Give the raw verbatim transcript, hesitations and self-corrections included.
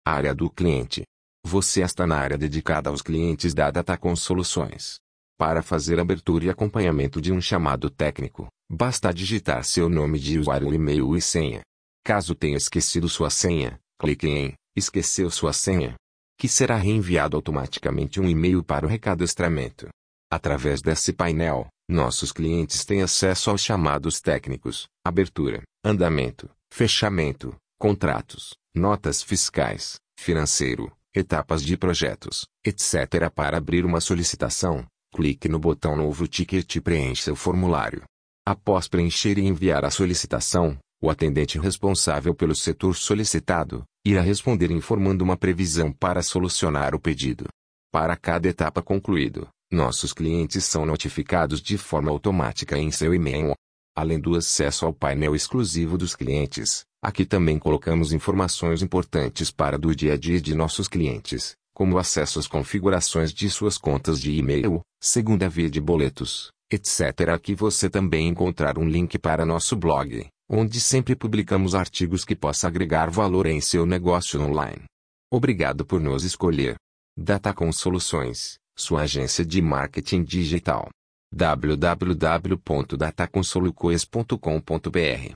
Área do cliente. Você está na área dedicada aos clientes da Datacom Soluções. Para fazer abertura e acompanhamento de um chamado técnico, basta digitar seu nome de usuário, e-mail e senha. Caso tenha esquecido sua senha, clique em "Esqueceu sua senha", que será reenviado automaticamente um e-mail para o recadastramento. Através desse painel, nossos clientes têm acesso aos chamados técnicos, abertura, andamento, fechamento, contratos, notas fiscais, financeiro, etapas de projetos, etcétera. Para abrir uma solicitação, clique no botão Novo Ticket e preencha o formulário. Após preencher e enviar a solicitação, o atendente responsável pelo setor solicitado irá responder informando uma previsão para solucionar o pedido. Para cada etapa concluída, nossos clientes são notificados de forma automática em seu e-mail. Além do acesso ao painel exclusivo dos clientes, aqui também colocamos informações importantes para do dia a dia de nossos clientes, como acesso às configurações de suas contas de e-mail, segunda via de boletos, etcétera. Aqui você também encontrar um link para nosso blog, onde sempre publicamos artigos que possa agregar valor em seu negócio online. Obrigado por nos escolher. Datacom Soluções, sua agência de marketing digital. w w w ponto datacom soluções ponto com ponto b r